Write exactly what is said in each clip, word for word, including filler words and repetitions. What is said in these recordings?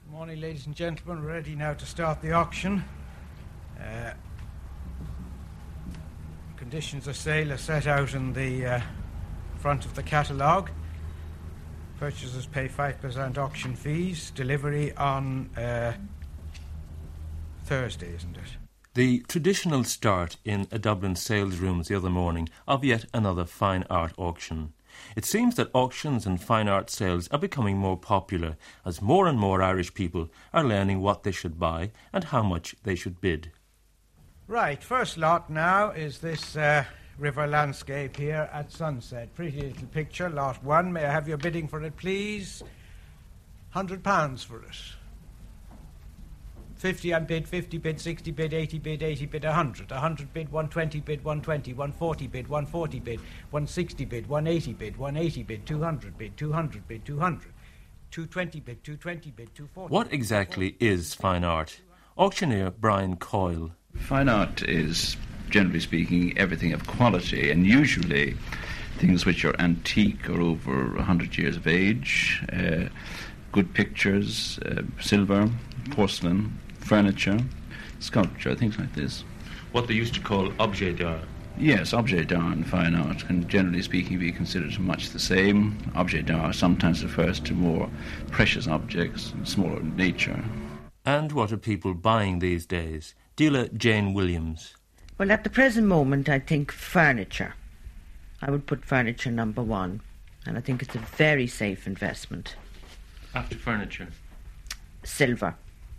Morning, ladies and gentlemen. We're ready now to start the auction. Uh, conditions of sale are set out in the uh, front of the catalogue. Purchasers pay five percent auction fees. Delivery on uh, Thursday, isn't it? The traditional start in a Dublin sales rooms the other morning of yet another fine art auction. It seems that auctions and fine art sales are becoming more popular as more and more Irish people are learning what they should buy and how much they should bid. Right, first lot now is this uh, river landscape here at sunset. Pretty little picture, lot one. May I have your bidding for it, please? one hundred pounds for it. fifty on bid, fifty bid, sixty bid, eighty bid, eighty bid, one hundred. one hundred bid, one twenty bid, one twenty, one forty bid, one forty bid, one sixty bid, one eighty bid, one eighty bid, two hundred bid, two hundred bid, two hundred. two twenty bid, two twenty bid, two forty. What exactly is fine art? Auctioneer Brian Coyle. Fine art is, generally speaking, everything of quality, and usually things which are antique or over one hundred years of age, uh, good pictures, uh, silver, porcelain, furniture, sculpture, things like this. What they used to call objet d'art. Yes, objet d'art and fine art can, generally speaking, be considered much the same. Objet d'art sometimes refers to more precious objects, smaller in nature. And what are people buying these days? Dealer Jane Williams. Well, at the present moment, I think furniture. I would put furniture number one, and I think it's a very safe investment. After furniture? Silver.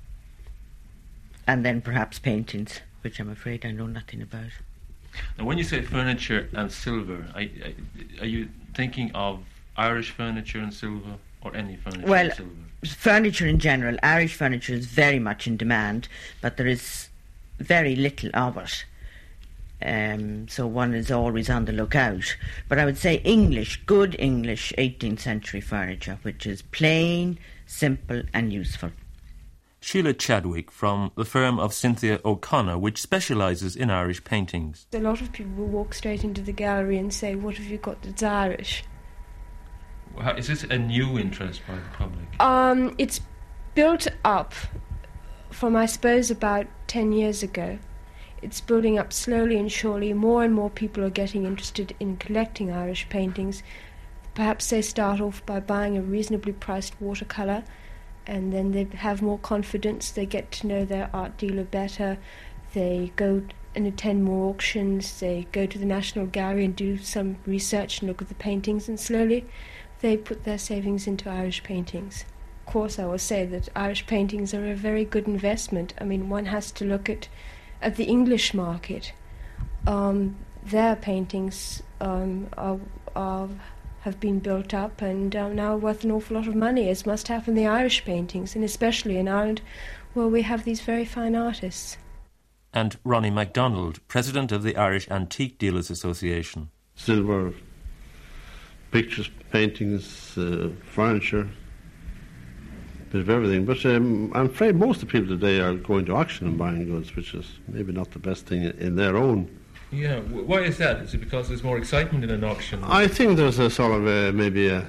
And then perhaps paintings, which I'm afraid I know nothing about. Now, when you say furniture and silver, I, I, are you thinking of Irish furniture and silver, or any furniture well, and silver? Furniture in general. Irish furniture is very much in demand, but there is very little of it. Um, so one is always on the lookout. But I would say English, good English eighteenth century furniture, which is plain, simple and useful. Sheila Chadwick from the firm of Cynthia O'Connor, which specialises in Irish paintings. A lot of people will walk straight into the gallery and say, what have you got that's Irish? How, is this a new interest by the public? Um, it's built up from, I suppose, about ten years ago. It's building up slowly and surely. More and more people are getting interested in collecting Irish paintings. Perhaps they start off by buying a reasonably priced watercolour, and then they have more confidence, they get to know their art dealer better, they go and attend more auctions, they go to the National Gallery and do some research and look at the paintings, and slowly they put their savings into Irish paintings. Of course, I will say that Irish paintings are a very good investment. I mean, one has to look at, at the English market. Um, their paintings um, are, are have been built up and are now worth an awful lot of money, as must happen the Irish paintings, and especially in Ireland, where we have these very fine artists. And Ronnie MacDonald, President of the Irish Antique Dealers Association. Silver, pictures, paintings, uh, furniture, a bit of everything. But um, I'm afraid most of the people today are going to auction and buying goods, which is maybe not the best thing in their own. Yeah, why is that? Is it because there's more excitement in an auction? I think there's a sort of a, maybe a,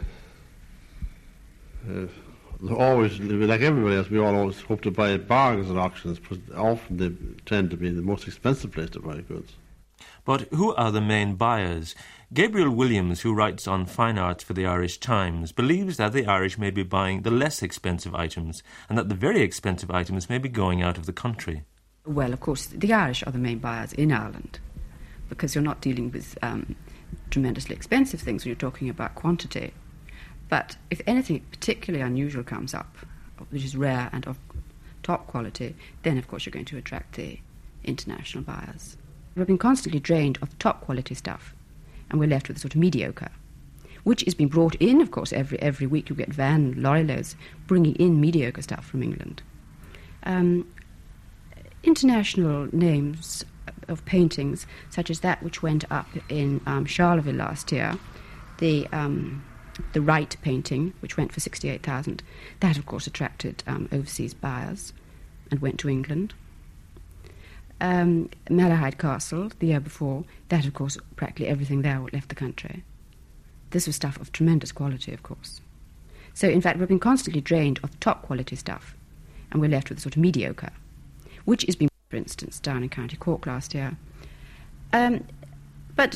a always, like everybody else, we all always hope to buy bargains at auctions, but often they tend to be the most expensive place to buy goods. But who are the main buyers? Gabriel Williams, who writes on fine arts for the Irish Times, believes that the Irish may be buying the less expensive items and that the very expensive items may be going out of the country. Well, of course, the Irish are the main buyers in Ireland, because you're not dealing with um, tremendously expensive things when you're talking about quantity. But if anything particularly unusual comes up, which is rare and of top quality, then of course you're going to attract the international buyers. We've been constantly drained of top quality stuff, and we're left with sort of mediocre, which is being brought in, of course, every every week. You get van lorry loads bringing in mediocre stuff from England. Um, international names of paintings, such as that which went up in um, Charleville last year, the um, the Wright painting, which went for sixty-eight thousand, that of course attracted um, overseas buyers and went to England. Um, Malahide Castle, the year before, that of course practically everything there left the country. This was stuff of tremendous quality, of course. So in fact we've been constantly drained of top quality stuff, and we're left with sort of mediocre, which has been, for instance, down in County Cork last year. Um, but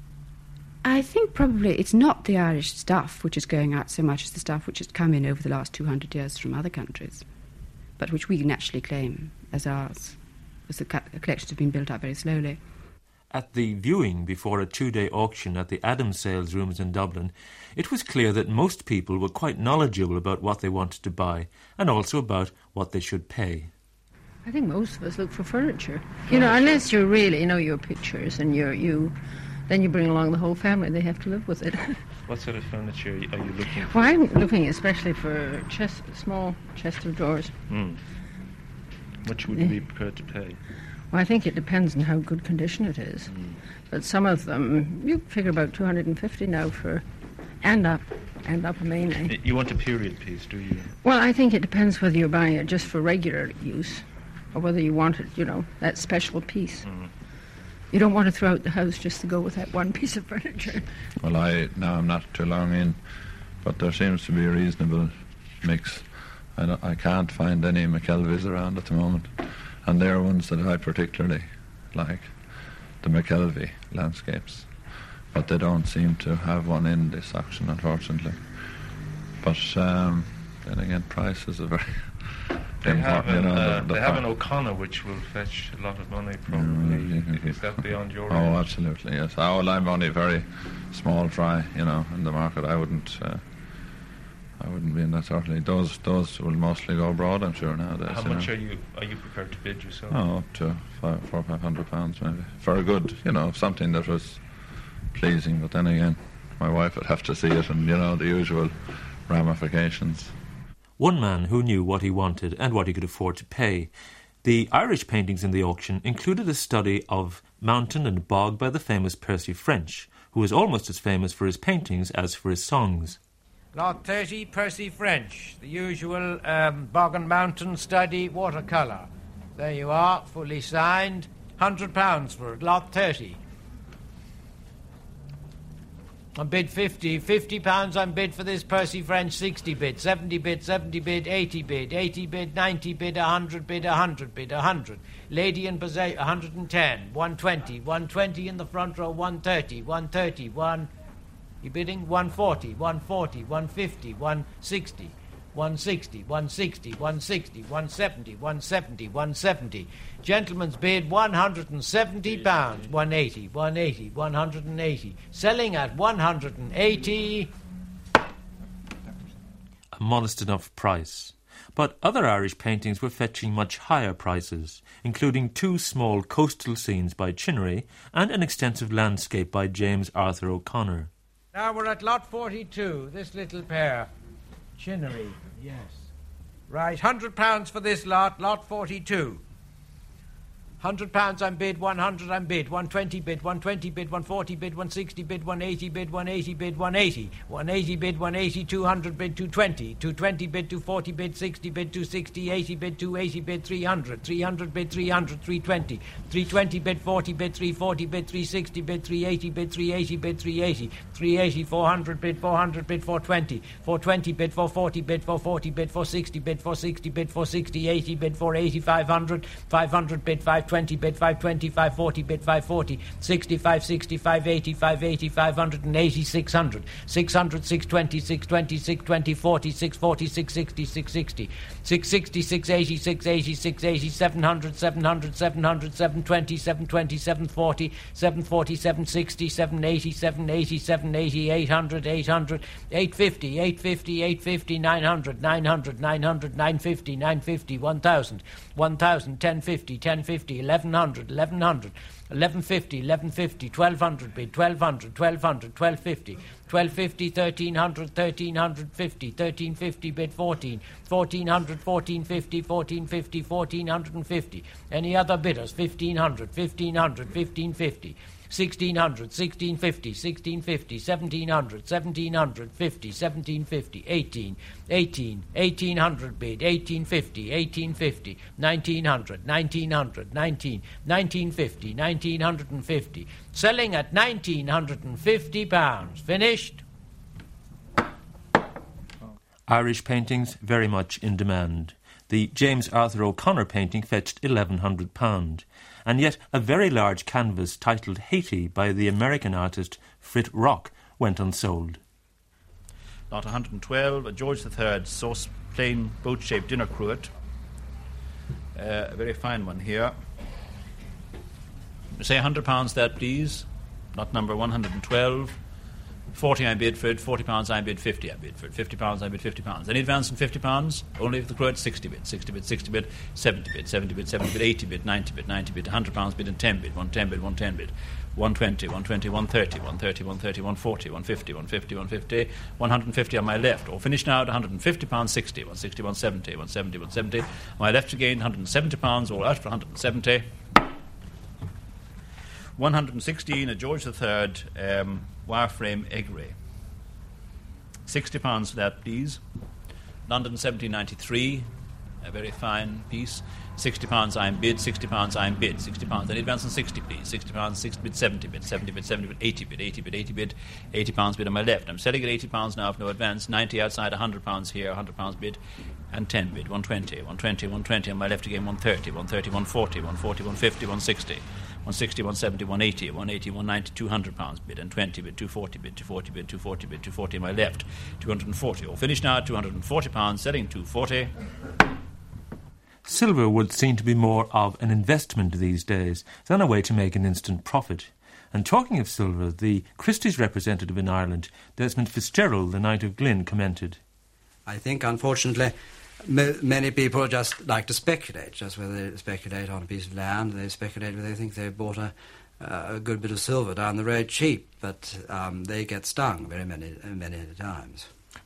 I think probably it's not the Irish stuff which is going out so much as the stuff which has come in over the last two hundred years from other countries, but which we naturally claim as ours, as the co- collections have been built up very slowly. At the viewing before a two-day auction at the Adams Sales Rooms in Dublin, it was clear that most people were quite knowledgeable about what they wanted to buy and also about what they should pay. I think most of us look for furniture. You know, unless you really know your pictures and you're, you, then you bring along the whole family. They have to live with it. What sort of furniture are you looking for? Well, I'm looking especially for chest, small chest of drawers. Mm. Much would you be prepared to pay? Well, I think it depends on how good condition it is. Mm. But some of them, you figure about two hundred fifty now for, and up, and up mainly. You want a period piece, do you? Well, I think it depends whether you're buying it just for regular use or whether you want it, you know, that special piece. Mm. You don't want to throw out the house just to go with that one piece of furniture. Well, I now I'm not too long in, but there seems to be a reasonable mix. I, don't, I can't find any McKelveys around at the moment. And they're ones that I particularly like, the McKelvey landscapes. But they don't seem to have one in this auction, unfortunately. But um, then again, price is a very they important, have an, you know. uh, the, the they have pri- an O'Connor which will fetch a lot of money, probably. Mm, Is that beyond your Oh, range? absolutely, yes. Oh, well, I'm only very small fry, you know, in the market. I wouldn't... Uh, I wouldn't be in that certainly. Those those will mostly go abroad, I'm sure, nowadays. How you much know. are you are you prepared to bid yourself? Oh, up to five, four or five hundred pounds maybe. For a good, you know, something that was pleasing. But then again, my wife would have to see it and, you know, the usual ramifications. One man who knew what he wanted and what he could afford to pay. The Irish paintings in the auction included a study of mountain and bog by the famous Percy French, who was almost as famous for his paintings as for his songs. Lot thirty, Percy French, the usual um, bog and mountain study watercolour. There you are, fully signed. one hundred pounds for it, lot thirty. I bid fifty. fifty pounds I'm bid for this Percy French, sixty bid, seventy bid, seventy bid, eighty bid, eighty bid, ninety bid, one hundred bid, one hundred bid, one hundred. Lady and Bazet, one hundred ten, one twenty, one twenty in the front row, one thirty, one thirty, one... You bidding? one forty, one forty, one fifty, one sixty, one sixty, one sixty, one sixty, one seventy, one seventy, one seventy. Gentleman's bid one hundred seventy pounds, one eighty, one eighty, one hundred eighty. Selling at one hundred eighty. A modest enough price. But other Irish paintings were fetching much higher prices, including two small coastal scenes by Chinnery and an extensive landscape by James Arthur O'Connor. Now we're at lot forty-two, this little pair. Chinnery, yes. Right, one hundred pounds for this lot, lot forty-two. one hundred pounds I'm bid, one hundred I'm bid, one twenty bid, one twenty bid, one forty bid, one sixty bid, one eighty bid, one eighty bid, one eighty. one eighty bid, one eighty, two hundred bid, two twenty. two twenty bid, two forty bid, sixty bid, two sixty, eighty bid, two eighty bid, three hundred. three hundred bid, three hundred, three twenty. three twenty bid, forty bid, three forty bid, three sixty bid, three eighty bid, three eighty bid, three eighty. three eighty, four hundred bid, four hundred bid, four twenty. four twenty bid, four forty bid, four forty bid, four sixty bid, four sixty bid, four sixty, eighty bid, four eighty, five hundred. five hundred bid, five twenty bid, five twenty. five forty bid, five forty, sixty, five sixty, five eighty, five eighty, five hundred eighty, six hundred, six hundred, six twenty, six twenty, six twenty, forty, six forty, six sixty, six sixty, six sixty, six eighty, six eighty, six eighty, seven hundred, seven hundred, seven hundred, seven twenty, seven twenty, seven forty, seven forty, seven sixty, seven eighty, seven eighty, seven eighty, eight hundred, eight hundred, eight fifty, eight fifty, eight fifty, nine hundred, nine hundred, nine hundred, nine fifty, nine fifty, one thousand, one thousand, ten fifty, ten fifty, eleven hundred, eleven hundred, eleven fifty, eleven fifty, twelve hundred bid, twelve hundred, twelve hundred, twelve fifty, twelve fifty, thirteen hundred, thirteen fifty, thirteen fifty bid, fourteen, fourteen hundred, fourteen fifty, fourteen fifty, fourteen fifty. Any other bidders? fifteen hundred, fifteen hundred, fifteen fifty. sixteen hundred, sixteen fifty, sixteen fifty, seventeen hundred, seventeen fifty, seventeen fifty, eighteen, eighteen, eighteen hundred bid, eighteen fifty, eighteen fifty, nineteen hundred, nineteen hundred, nineteen, nineteen fifty, nineteen fifty. Selling at nineteen fifty pounds. Finished. Irish paintings very much in demand. The James Arthur O'Connor painting fetched eleven hundred pounds, and yet a very large canvas titled Haiti by the American artist Frit Rock went unsold. Lot one hundred twelve, a George the Third sauce plain boat-shaped dinner cruet. Uh, a very fine one here. Say one hundred pounds that, please. Lot number one hundred twelve. forty I bid for it, forty pounds I bid, fifty I bid for it, fifty pounds I bid, fifty pounds. Any advance in fifty pounds? Only if the cruet, sixty bid, sixty bid, sixty bid, seventy bid, seventy bid, seventy bid, eighty bid, ninety bid, ninety bid, one hundred pounds bid and ten bid, one ten bid, one ten bid, one twenty, one twenty, one thirty, one thirty, one thirty, one forty, one fifty, one fifty, one fifty, one hundred fifty on my left. Or finish now at one hundred fifty pounds, sixty, one sixty, one seventy, one seventy, one seventy. On my left again, one hundred seventy pounds, all out for one hundred seventy. one hundred sixteen, a George the Third um, wireframe egg ray. sixty pounds for that, please. London seventeen ninety-three, a very fine piece. sixty pounds I'm bid, sixty pounds I'm bid, sixty pounds. Any advance on sixty, please. sixty pounds, sixty bid, seventy bid, seventy bid, seventy bid, eighty bid, eighty bid, eighty bid, eighty pounds bid on my left. I'm selling at eighty pounds now, if no advance. ninety outside, one hundred pounds here, one hundred pounds bid, and ten bid, one twenty, one twenty, one twenty on my left again, one thirty, one thirty, one forty, one forty, one fifty, one sixty. one sixty, one seventy, one eighty, one eighty, one ninety, two hundred pounds bid, and twenty bid, two forty bid, two forty bid, two forty bid, two forty on my left, two hundred forty. Or finish now at two hundred forty pounds, selling two forty. Silver would seem to be more of an investment these days than a way to make an instant profit. And talking of silver, the Christie's representative in Ireland, Desmond Fitzgerald, the Knight of Glyn, commented, I think, unfortunately, m- many people just like to speculate, just whether they speculate on a piece of land, they speculate whether they think they've bought a, uh, a good bit of silver down the road cheap, but um, they get stung very many, many times.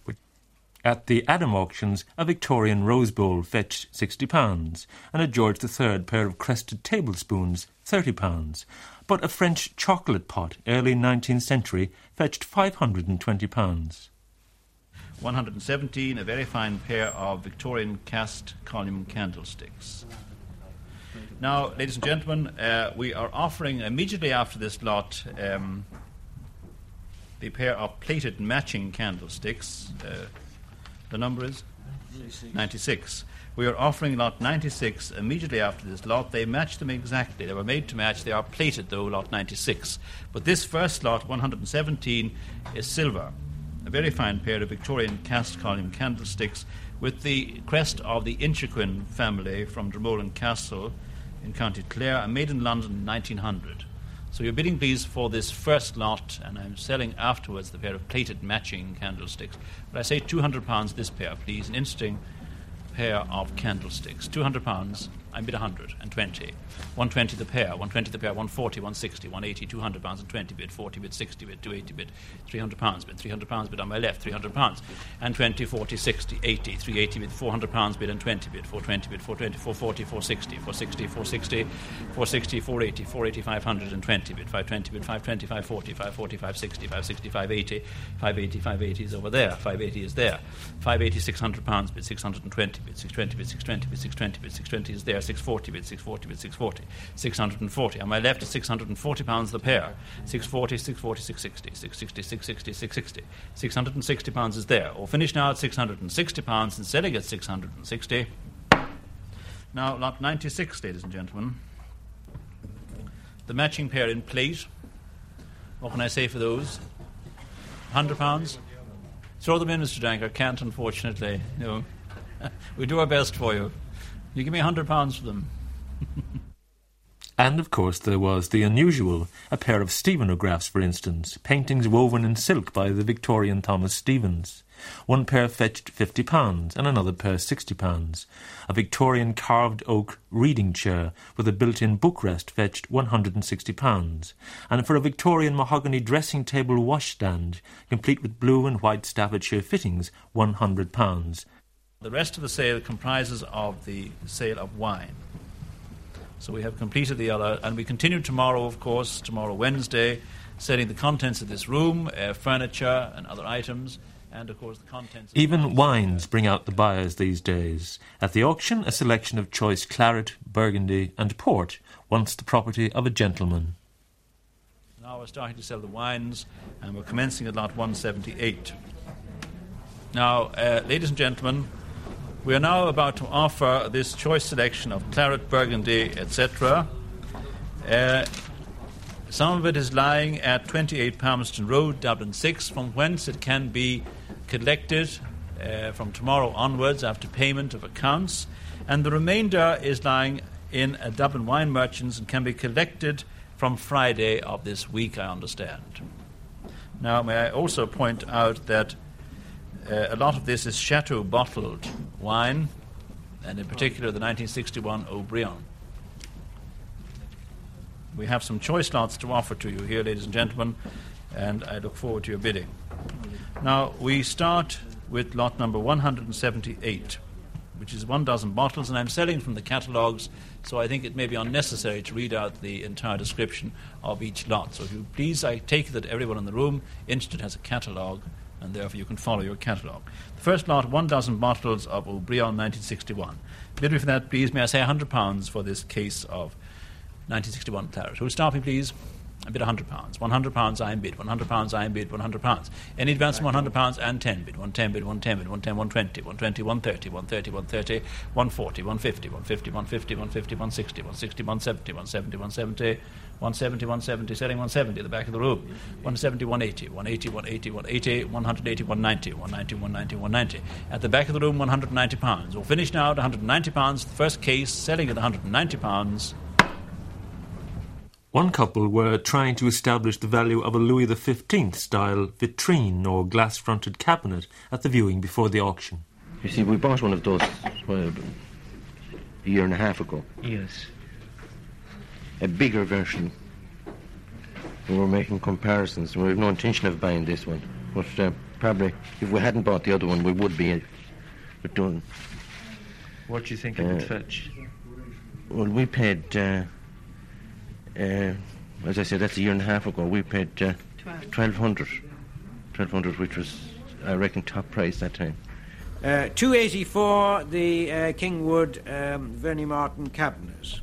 At the Adam auctions, a Victorian rose bowl fetched sixty pounds, and a George the Third pair of crested tablespoons, thirty pounds. But a French chocolate pot, early nineteenth century, fetched five hundred twenty pounds. one hundred seventeen, a very fine pair of Victorian cast column candlesticks. Now, ladies and gentlemen, uh, we are offering immediately after this lot um, the pair of plated matching candlesticks. Uh, the number is? ninety-six. ninety-six. We are offering lot ninety-six immediately after this lot. They match them exactly. They were made to match. They are plated, though, lot ninety-six. But this first lot, one hundred seventeen, is silver. A very fine pair of Victorian cast column candlesticks with the crest of the Inchiquin family from Dromoland Castle in County Clare, made in London nineteen hundred. So you're bidding, please, for this first lot, and I'm selling afterwards the pair of plated matching candlesticks. But I say two hundred pounds this pair, please, an interesting pair of candlesticks. two hundred pounds, I bid one hundred twenty. one twenty the pair, one twenty the pair, one forty, one sixty, one eighty, two hundred pounds and twenty bid, forty bid, sixty bid, two eighty bid, three hundred pounds bid, three hundred pounds bid on my left, three hundred pounds, and twenty, forty, sixty, eighty, three eighty bid, four hundred pounds bid and twenty bid, four twenty bid, four twenty, four forty, four sixty, four sixty, four sixty, four sixty, four eighty, four eighty, five hundred twenty bid, five twenty bid, five twenty, five forty, five forty, five sixty, five sixty, five eighty, five eighty, five eighty is over there, five eighty is there, five eighty, six hundred pounds bid, six hundred twenty bid, six twenty bid, six twenty bid, six twenty bid, six twenty is there, six forty bid, six forty bid, six forty, six hundred forty. On my left is six hundred forty pounds the pair, six forty, six forty, six sixty, six sixty, six sixty, six sixty, six hundred sixty pounds is there. Or finish now at six hundred sixty pounds and selling at six hundred sixty. Now, lot ninety-six, ladies and gentlemen. The matching pair in plate. What can I say for those? one hundred pounds? Throw them in, Mister Danker. Can't, unfortunately. No. We do our best for you. You give me one hundred pounds for them. And, of course, there was the unusual, a pair of Stephanographs, for instance, paintings woven in silk by the Victorian Thomas Stevens. One pair fetched fifty pounds, and another pair sixty pounds. A Victorian carved oak reading chair with a built-in bookrest fetched one hundred sixty pounds, and for a Victorian mahogany dressing table washstand, complete with blue and white Staffordshire fittings, one hundred pounds. The rest of the sale comprises of the sale of wine. So we have completed the other, and we continue tomorrow, of course, tomorrow Wednesday, selling the contents of this room, uh, furniture and other items, and, of course, the contents... Of Even the wines bring out the buyers these days. At the auction, a selection of choice claret, burgundy and port, once the property of a gentleman. Now we're starting to sell the wines, and we're commencing at lot one seventy-eight. Now, uh, ladies and gentlemen, We are now about to offer this choice selection of claret, burgundy, et cetera. Uh, some of it is lying at twenty-eight Palmerston Road, Dublin six, from whence it can be collected uh, from tomorrow onwards after payment of accounts. And the remainder is lying in a Dublin Wine Merchants and can be collected from Friday of this week, I understand. Now, may I also point out that uh, a lot of this is Chateau bottled wine, and in particular the nineteen sixty-one O'Brien. We have some choice lots to offer to you here, ladies and gentlemen, and I look forward to your bidding. Now, we start with lot number one hundred seventy-eight, which is one dozen bottles, and I'm selling from the catalogues, so I think it may be unnecessary to read out the entire description of each lot. So if you please, I take it that everyone in the room interested has a catalogue, and therefore you can follow your catalogue. The first lot, one dozen bottles of O'Brien nineteen sixty-one. Bid me for that, please. May I say one hundred pounds for this case of nineteen sixty-one claret. Who'll start me, please? I bid one hundred pounds. one hundred pounds I am bid. one hundred pounds I am bid. one hundred pounds. Any advance from one hundred pounds and ten bid. one ten bid. one ten bid. one ten, one twenty. one twenty, one thirty. one thirty, one thirty. one forty. one fifty. one fifty. one fifty. one fifty. one sixty. one sixty. one seventy. one seventy. one seventy. one seventy. one seventy. Selling one seventy at the back of the room. one seventy. one eighty. one eighty. one eighty. one eighty. one eighty. one ninety. one ninety. one ninety. one ninety. At the back of the room, one hundred ninety pounds. We'll finish now at one hundred ninety pounds. The first case selling at one hundred ninety pounds. One couple were trying to establish the value of a Louis the fifteenth style vitrine or glass-fronted cabinet at the viewing before the auction. You see, we bought one of those, well, a year and a half ago. Yes. A bigger version. We were making comparisons, and we have no intention of buying this one. But uh, probably, if we hadn't bought the other one, we would be uh, done. What do you think it uh, would fetch? Well, we paid... Uh, Uh, as I said, that's a year and a half ago. We paid uh, twelve hundred, twelve hundred, which was, I reckon, top price that time. Uh, two eighty-four, the uh, Kingwood um, Verny Martin cabinet.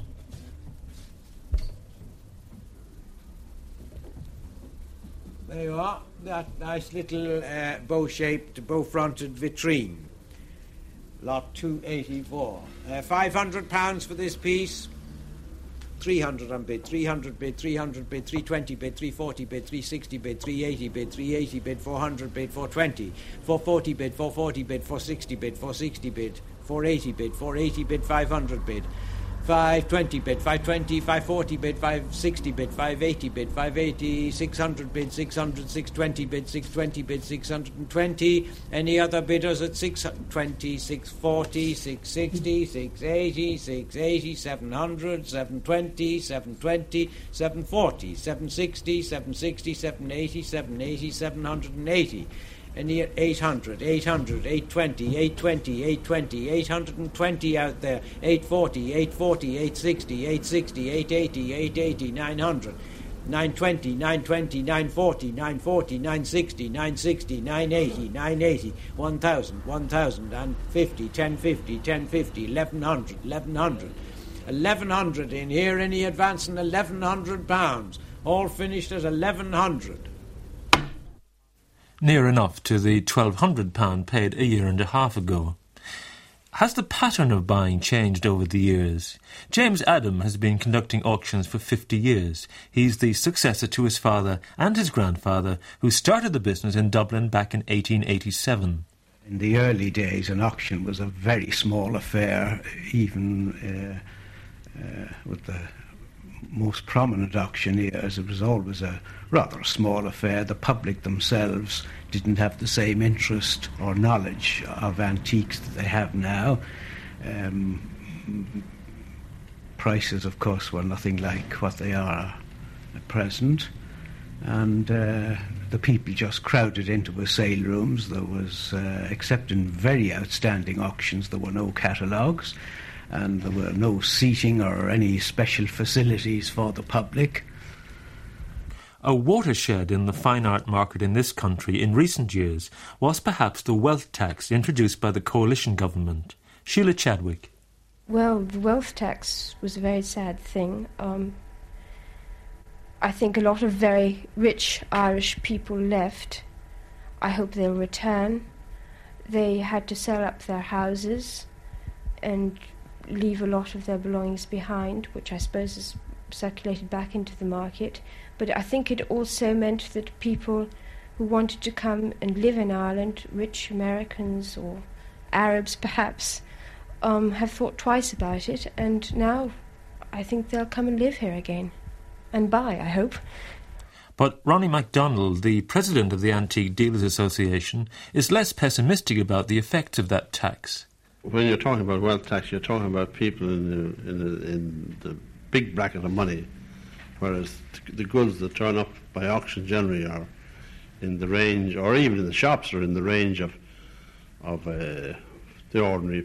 There you are. That nice little uh, bow-shaped, bow-fronted vitrine. Lot two eighty-four. Uh, five hundred pounds for this piece. three hundred on bid, three hundred bid, three hundred bid, three twenty bid, three forty bid, three sixty bid, three eighty bid, three eighty bid, four hundred bid, four twenty, four forty bid, four forty bid, four sixty bid, four sixty bid, four eighty bid, four eighty bid, five hundred bid, five twenty bid, five twenty, five forty bid, five sixty bid, five eighty bid, five eighty, six hundred bid, six hundred, six twenty bid, six twenty bid, six hundred twenty. Any other bidders at six twenty, six forty, six sixty, six eighty, six eighty, seven hundred, seven twenty, seven twenty, seven forty, seven sixty, seven sixty, seven eighty, seven eighty, seven eighty. Any at eight hundred, eight hundred, eight twenty, eight twenty, eight twenty, eight hundred twenty out there, eight forty, eight forty, eight sixty, eight sixty, eight eighty, eight eighty, nine hundred, nine twenty, nine twenty, nine forty, nine forty, nine sixty, nine sixty, nine eighty, nine eighty, one thousand, one thousand fifty, ten fifty, ten fifty, eleven hundred, eleven hundred, eleven hundred in here, any advance in eleven hundred pounds, all finished at eleven hundred. Near enough to the twelve hundred pounds paid a year and a half ago. Has the pattern of buying changed over the years? James Adam has been conducting auctions for fifty years. He's the successor to his father and his grandfather, who started the business in Dublin back in eighteen eighty-seven. In the early days, an auction was a very small affair, even uh, uh, with the most prominent auctioneers. It was always a rather small affair. The public themselves didn't have the same interest or knowledge of antiques that they have now. Um, prices, of course, were nothing like what they are at present. And uh, the people just crowded into the sale rooms. There was, uh, except in very outstanding auctions, there were no catalogues, and there were no seating or any special facilities for the public. A watershed in the fine art market in this country in recent years was perhaps the wealth tax introduced by the coalition government. Sheila Chadwick. Well, the wealth tax was a very sad thing. Um, I think a lot of very rich Irish people left. I hope they'll return. They had to sell up their houses. and leave a lot of their belongings behind, which I suppose is circulated back into the market. But I think it also meant that people who wanted to come and live in Ireland, rich Americans or Arabs perhaps, um, have thought twice about it, and now I think they'll come and live here again, and buy, I hope. But Ronnie MacDonald, the president of the Antique Dealers Association, is less pessimistic about the effects of that tax. When you're talking about wealth tax, you're talking about people in the, in the, in the big bracket of money, whereas the goods that turn up by auction generally are in the range, or even in the shops, are in the range of of uh, the ordinary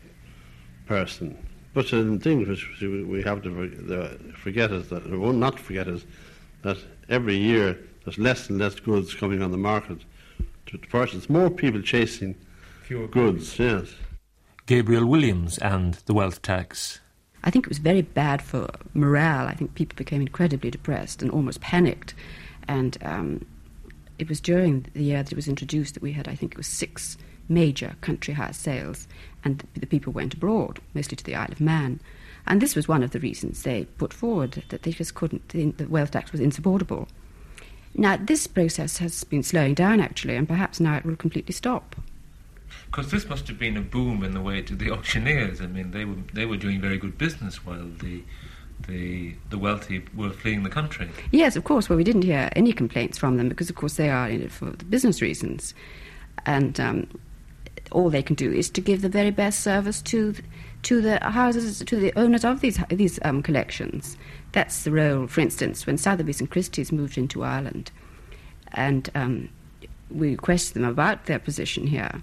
person. But the thing which we have to forget is that, or not forget is that every year there's less and less goods coming on the market to purchase. More people chasing Fewer goods, yes. Gabriel Williams and the wealth tax. I think it was very bad for morale. I think people became incredibly depressed and almost panicked. And um, it was during the year that it was introduced that we had, I think it was six major country house sales, and the, the people went abroad, mostly to the Isle of Man. And this was one of the reasons they put forward, that they just couldn't, the, the wealth tax was insupportable. Now, this process has been slowing down, actually, and perhaps now it will completely stop. Because this must have been a boom in the way to the auctioneers. I mean, they were they were doing very good business while the the the wealthy were fleeing the country. Yes, of course. Well, we didn't hear any complaints from them because, of course, they are in it for the business reasons, and um, all they can do is to give the very best service to to the houses, to the owners of these these um, collections. That's the role. For instance, when Sotheby's and Christie's moved into Ireland, and um, we questioned them about their position here,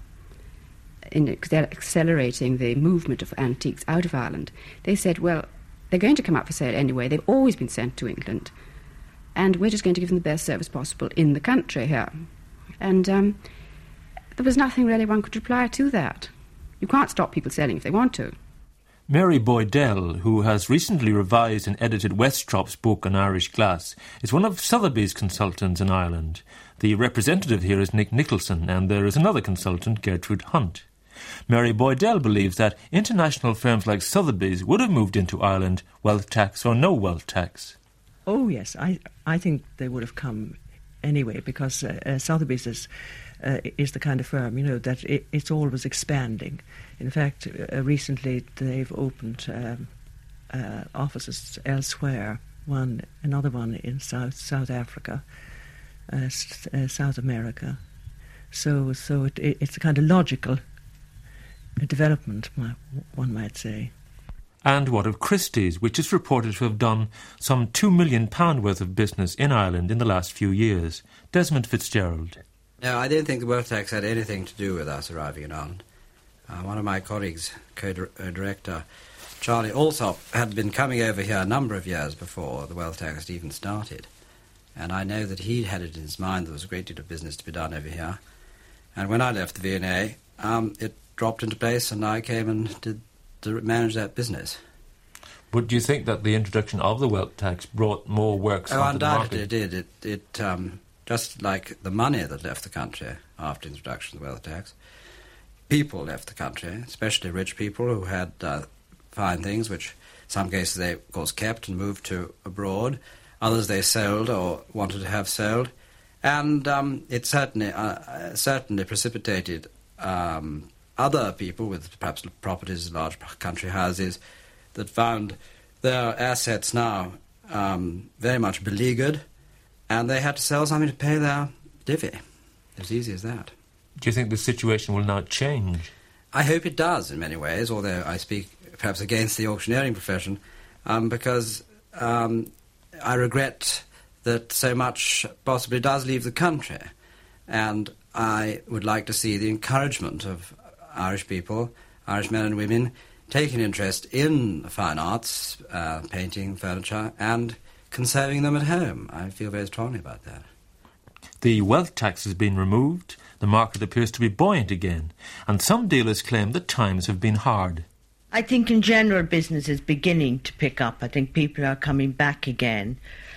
in accelerating the movement of antiques out of Ireland, they said, well, they're going to come up for sale anyway. They've always been sent to England, and we're just going to give them the best service possible in the country here. And um, there was nothing really one could reply to that. You can't stop people selling if they want to. Mary Boydell, who has recently revised and edited Westrop's book on Irish glass, is one of Sotheby's consultants in Ireland. The representative here is Nick Nicholson, and there is another consultant, Gertrude Hunt. Mary Boydell believes that international firms like Sotheby's would have moved into Ireland, wealth tax or no wealth tax. Oh, yes, I I think they would have come anyway, because uh, uh, Sotheby's is, uh, is the kind of firm, you know, that it, it's always expanding. In fact, uh, recently they've opened um, uh, offices elsewhere, one another one in South South Africa, uh, s- uh, South America. So, so it, it, it's a kind of logical development, one might say. And what of Christie's, which is reported to have done some two million pounds worth of business in Ireland in the last few years? Desmond Fitzgerald. No, I don't think the wealth tax had anything to do with us arriving in Ireland. Uh, one of my colleagues, co-director Charlie Alsop, had been coming over here a number of years before the wealth tax had even started. And I know that he had it in his mind there was a great deal of business to be done over here. And when I left the V and A, um, it dropped into place, and I came and did to manage that business. But do you think that the introduction of the wealth tax brought more works oh, onto the market? undoubtedly it did. It, it um, just like the money that left the country after the introduction of the wealth tax, people left the country, especially rich people who had uh, fine things, which in some cases they, of course, kept and moved to abroad. Others they sold or wanted to have sold. And um, it certainly, uh, certainly precipitated um, other people with perhaps properties, large country houses, that found their assets now um, very much beleaguered, and they had to sell something to pay their divvy. As easy as that. Do you think the situation will now change? I hope it does in many ways, although I speak perhaps against the auctioneering profession, um, because um, I regret that so much possibly does leave the country, and I would like to see the encouragement of Irish people, Irish men and women, taking interest in fine arts, uh, painting, furniture, and conserving them at home. I feel very strongly about that. The wealth tax has been removed, the market appears to be buoyant again, and some dealers claim that times have been hard. I think in general business is beginning to pick up. I think people are coming back again.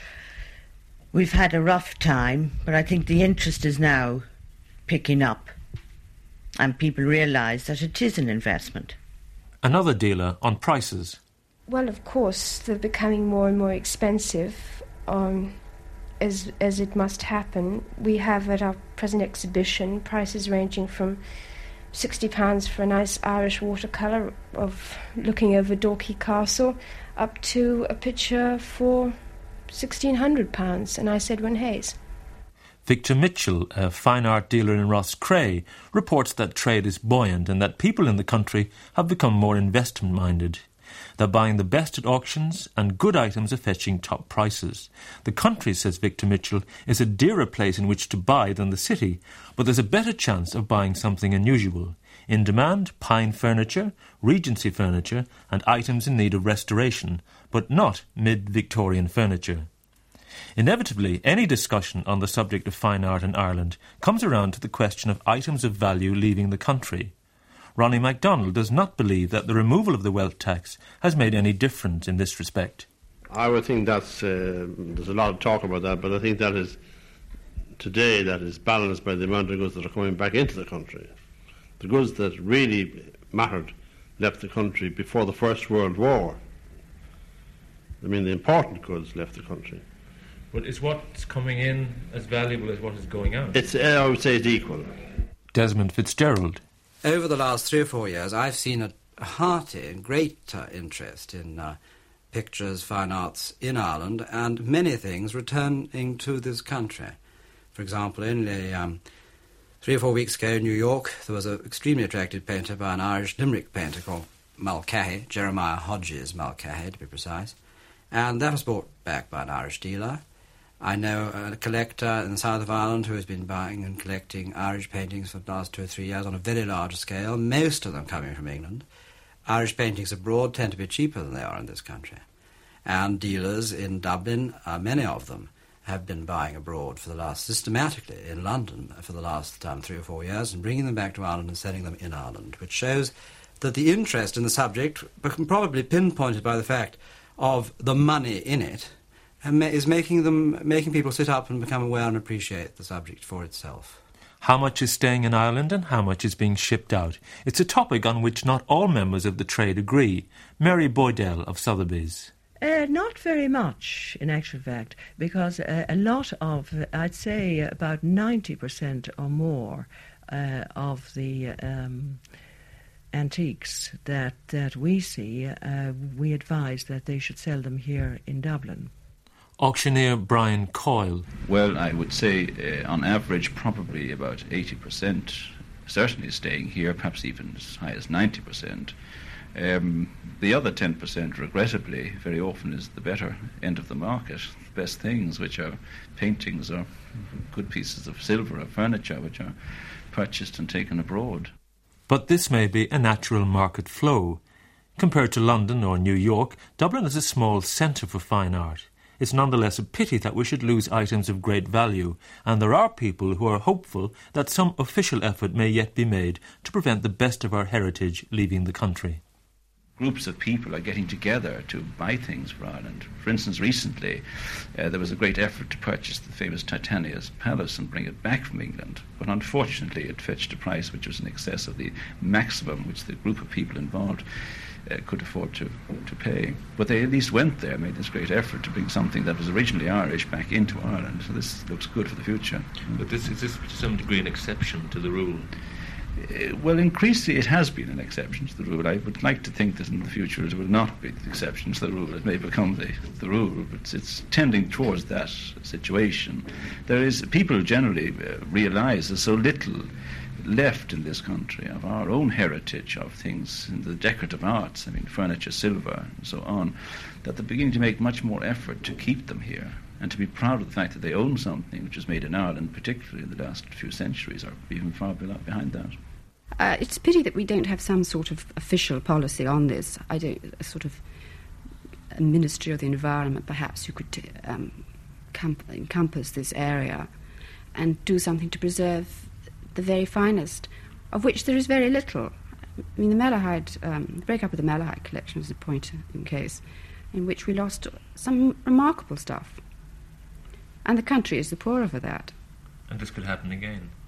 We've had a rough time, but I think the interest is now picking up, and people realise that it is an investment. Another dealer on prices. Well, of course, they're becoming more and more expensive, um, as as it must happen. We have at our present exhibition prices ranging from sixty pounds for a nice Irish watercolour of looking over Dorky Castle up to a picture for sixteen hundred pounds, and I said Edwin Hayes. Victor Mitchell, a fine art dealer in Rosscray, reports that trade is buoyant and that people in the country have become more investment-minded. They're buying the best at auctions and good items are fetching top prices. The country, says Victor Mitchell, is a dearer place in which to buy than the city, but there's a better chance of buying something unusual. In demand, pine furniture, Regency furniture and items in need of restoration, but not mid-Victorian furniture. Inevitably, any discussion on the subject of fine art in Ireland comes around to the question of items of value leaving the country. Ronnie MacDonald does not believe that the removal of the wealth tax has made any difference in this respect. I would think that's, uh, there's a lot of talk about that, but I think that is, today, that is balanced by the amount of goods that are coming back into the country. The goods that really mattered left the country before the First World War. I mean, the important goods left the country. But is what's coming in as valuable as what is going out? It's, uh, I would say it's equal. Desmond Fitzgerald. Over the last three or four years, I've seen a, a hearty and great uh, interest in uh, pictures, fine arts in Ireland, and many things returning to this country. For example, only um, three or four weeks ago in New York, there was an extremely attractive painter by an Irish Limerick painter called Mulcahy, Jeremiah Hodges Mulcahy, to be precise, and that was brought back by an Irish dealer. I know a collector in the south of Ireland who has been buying and collecting Irish paintings for the last two or three years on a very large scale, most of them coming from England. Irish paintings abroad tend to be cheaper than they are in this country. And dealers in Dublin, uh, many of them, have been buying abroad for the last, systematically in London for the last um, three or four years and bringing them back to Ireland and selling them in Ireland, which shows that the interest in the subject, probably pinpointed by the fact of the money in it, is making them, making people sit up and become aware and appreciate the subject for itself. How much is staying in Ireland and how much is being shipped out? It's a topic on which not all members of the trade agree. Mary Boydell of Sotheby's. Uh, not very much, in actual fact, because uh, a lot of, uh, I'd say about ninety percent or more uh, of the um, antiques that, that we see, uh, we advise that they should sell them here in Dublin. Auctioneer Brian Coyle. Well, I would say uh, on average probably about eighty percent certainly staying here, perhaps even as high as ninety percent. Um, the other ten percent, regrettably, very often is the better end of the market. The best things, which are paintings or good pieces of silver or furniture, which are purchased and taken abroad. But this may be a natural market flow. Compared to London or New York, Dublin is a small centre for fine art. It's nonetheless a pity that we should lose items of great value, and there are people who are hopeful that some official effort may yet be made to prevent the best of our heritage leaving the country. Groups of people are getting together to buy things for Ireland. For instance, recently uh, there was a great effort to purchase the famous Titania's Palace and bring it back from England, but unfortunately it fetched a price which was in excess of the maximum which the group of people involved uh, could afford to, to pay. But they at least went there, made this great effort to bring something that was originally Irish back into Ireland, so this looks good for the future. But this, is this to some degree an exception to the rule? Uh, well, increasingly it has been an exception to the rule. I would like to think that in the future it will not be the exception to the rule. It may become the, the rule, but it's tending towards that situation. There is, people generally uh, realise there's so little left in this country of our own heritage of things in the decorative arts, I mean furniture, silver and so on, that they're beginning to make much more effort to keep them here and to be proud of the fact that they own something which is made in Ireland, particularly in the last few centuries, or even far behind that. Uh, it's a pity that we don't have some sort of official policy on this. I don't, a sort of a Ministry of the Environment, perhaps, who could um, camp- encompass this area and do something to preserve the very finest, of which there is very little. I mean, the Malahide, um, the break-up of the Malahide collection is a point in case in which we lost some remarkable stuff. And the country is the poorer for that. And this could happen again?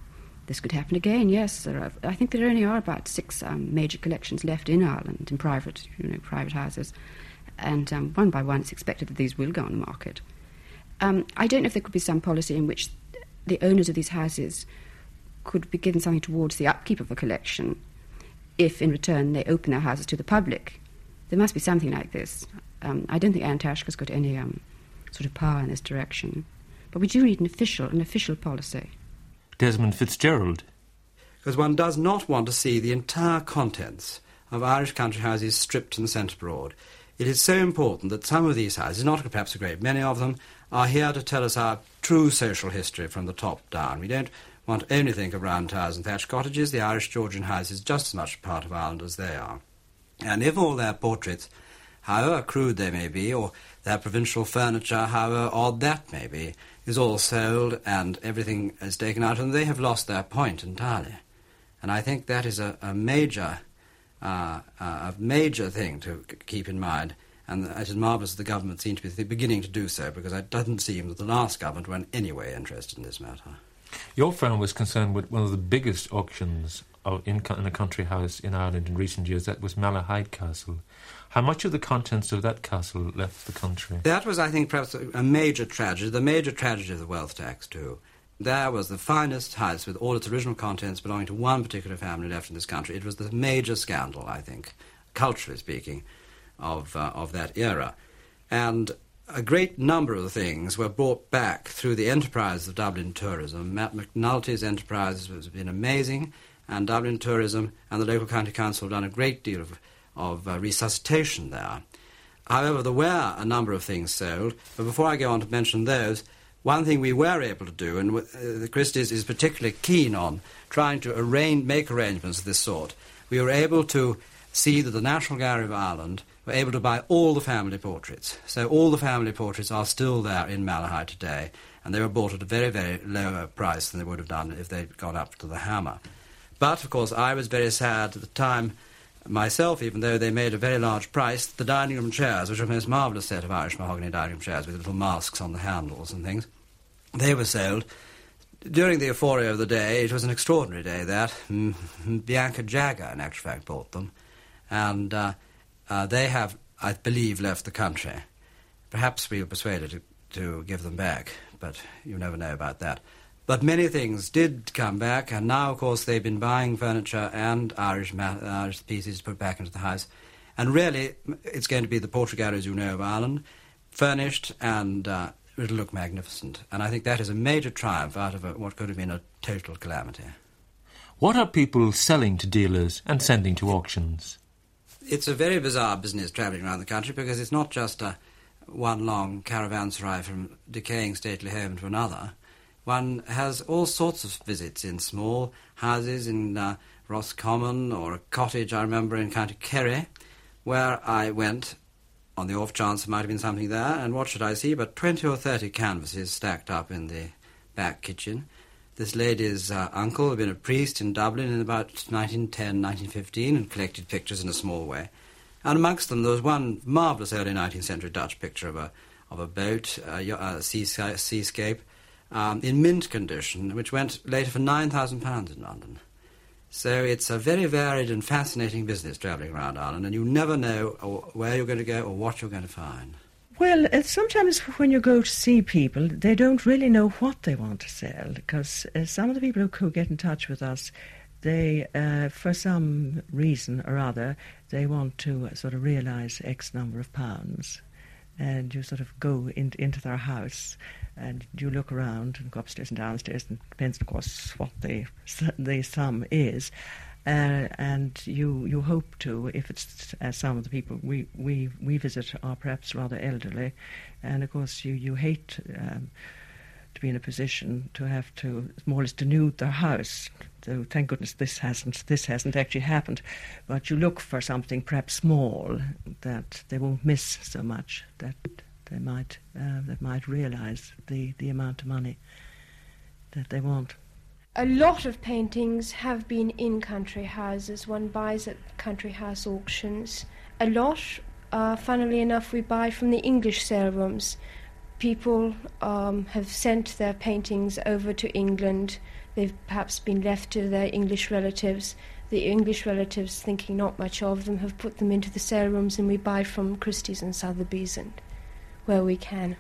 this could happen again. Yes, there are, I think there only are about six um, major collections left in Ireland in private, you know, private houses, and um, one by one it's expected that these will go on the market. Um, I don't know if there could be some policy in which the owners of these houses could be given something towards the upkeep of a collection if, in return, they open their houses to the public. There must be something like this. Um, I don't think Anne Taschke's got any um, sort of power in this direction. But we do need an official, an official policy. Desmond Fitzgerald. Because one does not want to see the entire contents of Irish country houses stripped and sent abroad. It is so important that some of these houses, not perhaps a great many of them, are here to tell us our true social history from the top down. We don't want to only think of round towers and thatched cottages. The Irish Georgian house is just as much a part of Ireland as they are. And if all their portraits, however crude they may be, or their provincial furniture, however odd that may be, is all sold and everything is taken out, and they have lost their point entirely. And I think that is a, a major uh, a major thing to c- keep in mind, and it is marvellous that the government seems to be beginning to do so, because it doesn't seem that the last government were in any way interested in this matter. Your firm was concerned with one of the biggest auctions of in, in a country house in Ireland in recent years. That was Malahide Castle. How much of the contents of that castle left the country? That was, I think, perhaps a major tragedy, the major tragedy of the wealth tax, too. There was the finest house with all its original contents belonging to one particular family left in this country. It was the major scandal, I think, culturally speaking, of, uh, of that era. And a great number of things were brought back through the enterprise of Dublin tourism. Matt McNulty's enterprise has been amazing, and Dublin Tourism and the local county council have done a great deal of, of uh, resuscitation there. However, there were a number of things sold, but before I go on to mention those, one thing we were able to do, and uh, the Christie's is particularly keen on trying to arrange, make arrangements of this sort, we were able to see that the National Gallery of Ireland were able to buy all the family portraits. So all the family portraits are still there in Malahide today, and they were bought at a very, very lower price than they would have done if they'd gone up to the Hammer. But, of course, I was very sad at the time myself, even though they made a very large price, the dining room chairs, which are a most marvellous set of Irish mahogany dining room chairs with little masks on the handles and things, they were sold. During the euphoria of the day, it was an extraordinary day, that. Mm, Bianca Jagger, in actual fact, bought them. And uh, uh, they have, I believe, left the country. Perhaps we were persuaded to, to give them back, but you never know about that. But many things did come back, and now, of course, they've been buying furniture and Irish, ma- Irish pieces to put back into the house. And really, it's going to be the portrait galleries you know of Ireland, furnished, and uh, it'll look magnificent. And I think that is a major triumph out of a, what could have been a total calamity. What are people selling to dealers and sending to auctions? It's a very bizarre business travelling around the country, because it's not just a one long caravanserai from decaying stately home to another. One has all sorts of visits in small houses in uh, Roscommon, or a cottage, I remember, in County Kerry, where I went on the off chance there might have been something there, and what should I see but twenty or thirty canvases stacked up in the back kitchen. This lady's uh, uncle had been a priest in Dublin in about nineteen ten, nineteen fifteen, and collected pictures in a small way. And amongst them there was one marvellous early nineteenth century Dutch picture of a of a boat, uh, a sea, seascape, um, in mint condition, which went later for nine thousand pounds in London. So it's a very varied and fascinating business travelling around Ireland, and you never know where you're going to go or what you're going to find. Well, uh, sometimes when you go to see people, they don't really know what they want to sell, because uh, some of the people who get in touch with us, they, uh, for some reason or other, they want to uh, sort of realise X number of pounds. And you sort of go in, into their house and you look around and go upstairs and downstairs, and it depends, of course, what the, the sum is. Uh, and you you hope to, if it's uh, some of the people we, we, we visit are perhaps rather elderly, and of course you, you hate um, to be in a position to have to more or less denude their house. So thank goodness this hasn't this hasn't actually happened. But you look for something perhaps small that they won't miss so much, that they might uh, that might realise the, the amount of money that they want. A lot of paintings have been in country houses. One buys at country house auctions. A lot, uh, funnily enough, we buy from the English sale rooms. People um, have sent their paintings over to England. they've perhaps been left to their English relatives. The English relatives, thinking not much of them, have put them into the sale rooms, and we buy from Christie's and Sotheby's and where we can.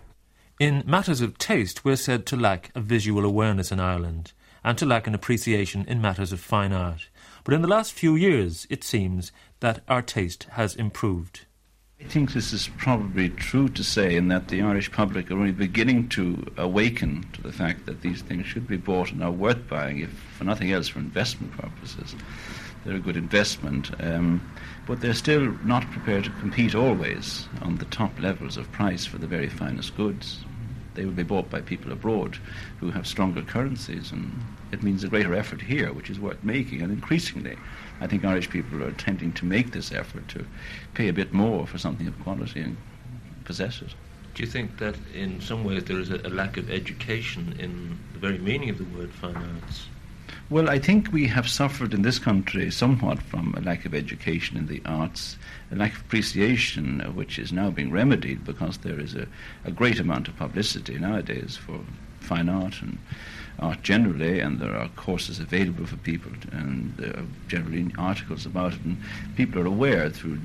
In matters of taste, we're said to lack a visual awareness in Ireland and to lack an appreciation in matters of fine art. But in the last few years, it seems that our taste has improved. I think this is probably true to say, in that the Irish public are only beginning to awaken to the fact that these things should be bought and are worth buying, if for nothing else, for investment purposes. They're a good investment, um, but they're still not prepared to compete always on the top levels of price for the very finest goods. They will be bought by people abroad who have stronger currencies, and it means a greater effort here, which is worth making. And increasingly, I think Irish people are attempting to make this effort to pay a bit more for something of quality and possess it. Do you think that in some ways there is a, a lack of education in the very meaning of the word fine arts? Well, I think we have suffered in this country somewhat from a lack of education in the arts, a lack of appreciation, uh, which is now being remedied because there is a, a great amount of publicity nowadays for fine art and art generally, and there are courses available for people, and there are generally articles about it, and people are aware through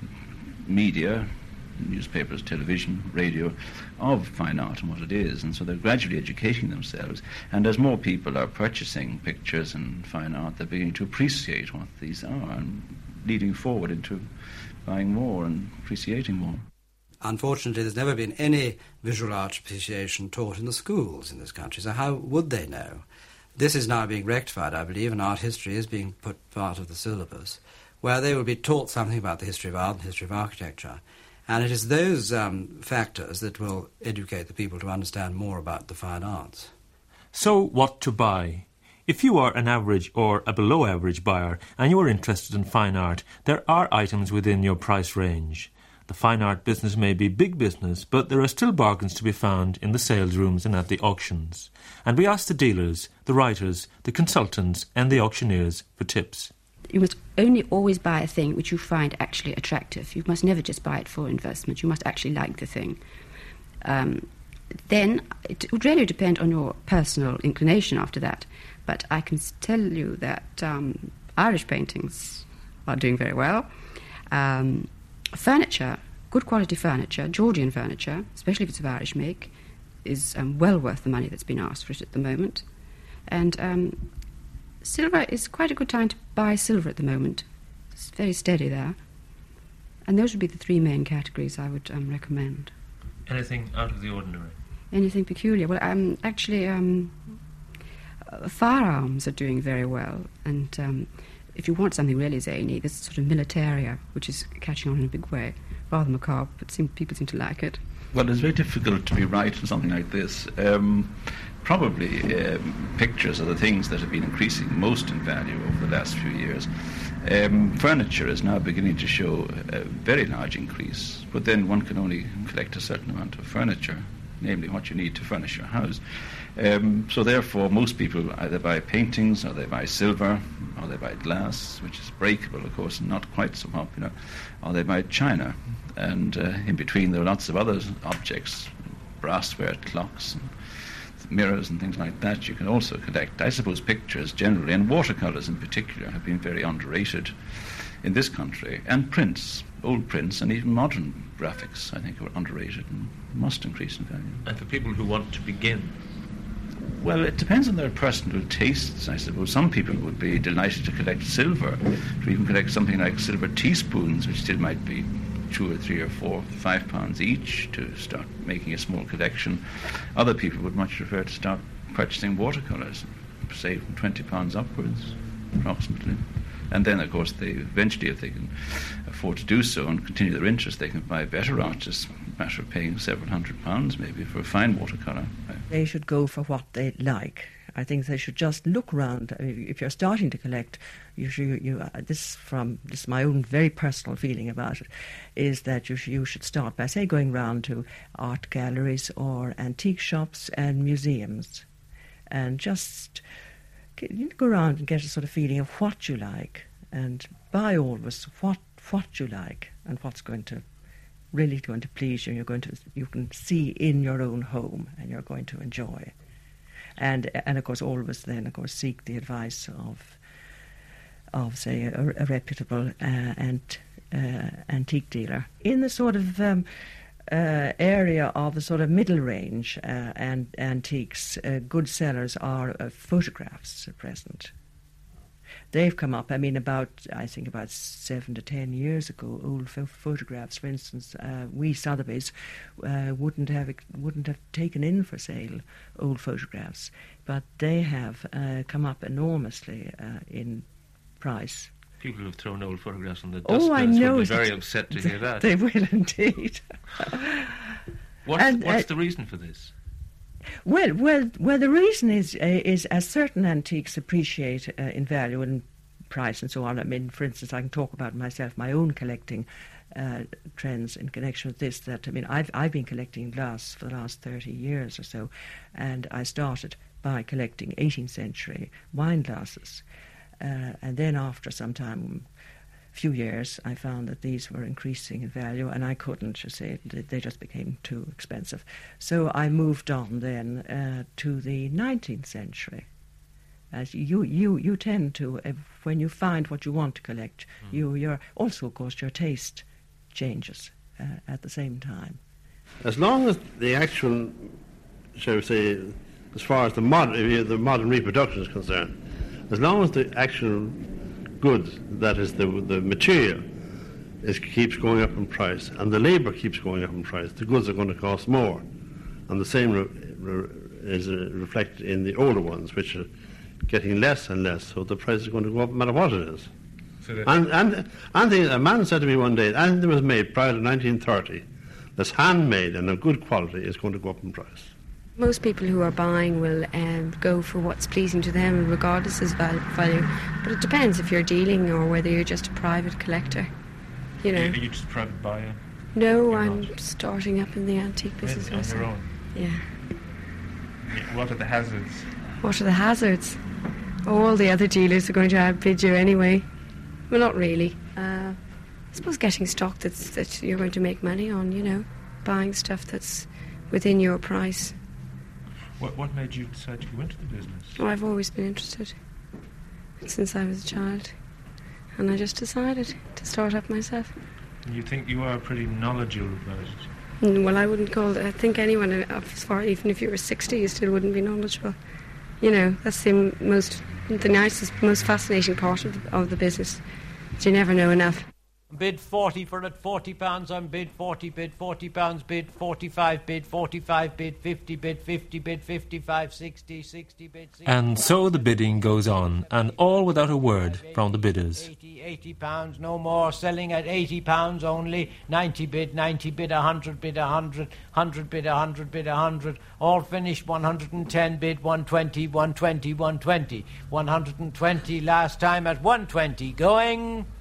media, newspapers, television, radio, of fine art and what it is, and so they're gradually educating themselves. And as more people are purchasing pictures and fine art, they're beginning to appreciate what these are and leading forward into buying more and appreciating more. Unfortunately, there's never been any visual art appreciation taught in the schools in this country, so how would they know? This is now being rectified, I believe, and art history is being put part of the syllabus, where they will be taught something about the history of art and the history of architecture. And it is those um, factors that will educate the people to understand more about the fine arts. So, what to buy? If you are an average or a below-average buyer and you are interested in fine art, there are items within your price range. The fine art business may be big business, but there are still bargains to be found in the sales rooms and at the auctions. And we ask the dealers, the writers, the consultants and the auctioneers for tips. You must only always buy a thing which you find actually attractive. You must never just buy it for investment. You must actually like the thing. Um, then it would really depend on your personal inclination after that. But I can tell you that um, Irish paintings are doing very well. Um, furniture, good quality furniture, Georgian furniture, especially if it's of Irish make, is um, well worth the money that's been asked for it at the moment. And um, silver is quite a good time to buy silver at the moment. It's very steady there. And those would be the three main categories I would um, recommend. Anything out of the ordinary? Anything peculiar? Well, um, actually, um, uh, firearms are doing very well. And um, if you want something really zany, there's sort of militaria, which is catching on in a big way. Rather macabre, but seem, people seem to like it. Well, it's very difficult to be right in something like this. Um, probably um, pictures are the things that have been increasing most in value over the last few years. Um, furniture is now beginning to show a very large increase, but then one can only collect a certain amount of furniture, namely what you need to furnish your house. Um, so therefore, most people either buy paintings, or they buy silver, or they buy glass, which is breakable, of course, and not quite so popular, or they buy china. And uh, in between there are lots of other objects, brassware, clocks, and mirrors and things like that you can also collect. I suppose pictures generally, and watercolours in particular, have been very underrated in this country. And prints, old prints, and even modern graphics, I think, are underrated and must increase in value. And for people who want to begin? Well, it depends on their personal tastes, I suppose. Some people would be delighted to collect silver, to even collect something like silver teaspoons, which still might be two or three or four, five pounds each, to start making a small collection. Other people would much prefer to start purchasing watercolours, say from twenty pounds upwards, approximately. And then, of course, they eventually, if they can afford to do so and continue their interest, they can buy better art, just a matter of paying several hundred pounds maybe for a fine watercolour. They should go for what they like. I think they should just look round. I mean, if you're starting to collect, you should, you, uh, this from this is my own very personal feeling about it, is that you, sh- you should start by, say, going round to art galleries or antique shops and museums, and just get, you know, go around and get a sort of feeling of what you like, and buy always what what you like and what's going to really going to please you. You're going to you can see in your own home, and you're going to enjoy. and and of course always then of course seek the advice of of say a, a reputable uh, and uh, antique dealer in the sort of um, uh, area of the sort of middle range uh, and antiques. Uh, good sellers are uh, photographs at present. They've come up, I mean, about, I think about seven to ten years ago, old ph- photographs, for instance, uh, we Sotheby's uh, wouldn't have wouldn't have taken in for sale old photographs, but they have uh, come up enormously uh, in price. People who've thrown old photographs on the Oh, I dustbins know. would be very upset to hear that. They will indeed. What's, And, what's uh, the reason for this? Well, well, well. The reason is uh, is as certain antiques appreciate uh, in value and price and so on. I mean, for instance, I can talk about myself, my own collecting uh, trends in connection with this. That I mean, I've I've been collecting glass for the last thirty years or so, and I started by collecting eighteenth century wine glasses, uh, and then after some time. Few years, I found that these were increasing in value, and I couldn't just say it, they just became too expensive. So I moved on then uh, to the nineteenth century. As you, you, you tend to, uh, when you find what you want to collect, mm. you, your also, of course, your taste changes uh, at the same time. As long as the actual, shall we say, as far as the modern, the modern reproduction is concerned, as long as the actual goods, that is the the material, is keeps going up in price, and the labour keeps going up in price, the goods are going to cost more, and the same re, re, is uh, reflected in the older ones, which are getting less and less. So the price is going to go up no matter what it is. So and and anything, a man said to me one day, anything that was made prior to nineteen thirty, that's handmade and of good quality, is going to go up in price. Most people who are buying will um, go for what's pleasing to them, regardless of val- value. But it depends if you're dealing or whether you're just a private collector. You know. Are you just a private buyer? No, You're I'm not. starting up in the antique business Really, on myself. your own? Yeah. What are the hazards? What are the hazards? All the other dealers are going to outbid you anyway. Well, not really. Uh, I suppose getting stock that's that you're going to make money on. You know, buying stuff that's within your price. What, what made you decide to go into the business? Well, I've always been interested since I was a child, and I just decided to start up myself. And you think you are pretty knowledgeable about it? Mm, Well, I wouldn't call it. I think anyone, uh, as far even if you were sixty, you still wouldn't be knowledgeable. You know, that's the m- most, the nicest, most fascinating part of the, of the business. That you never know enough. Bid forty for it, forty pounds on bid, forty bid, forty pounds bid, forty-five bid, forty-five bid, fifty bid, fifty bid, fifty-five, sixty, sixty bid, sixty. And so the bidding goes on, and all without a word from the bidders. eighty, eighty pounds, no more, selling at eighty pounds only, ninety bid, ninety bid, one hundred bid, one hundred, one hundred bid, one hundred bid, one hundred, all finished, one hundred ten bid, one twenty, one twenty, one twenty, one hundred twenty last time at one twenty, going...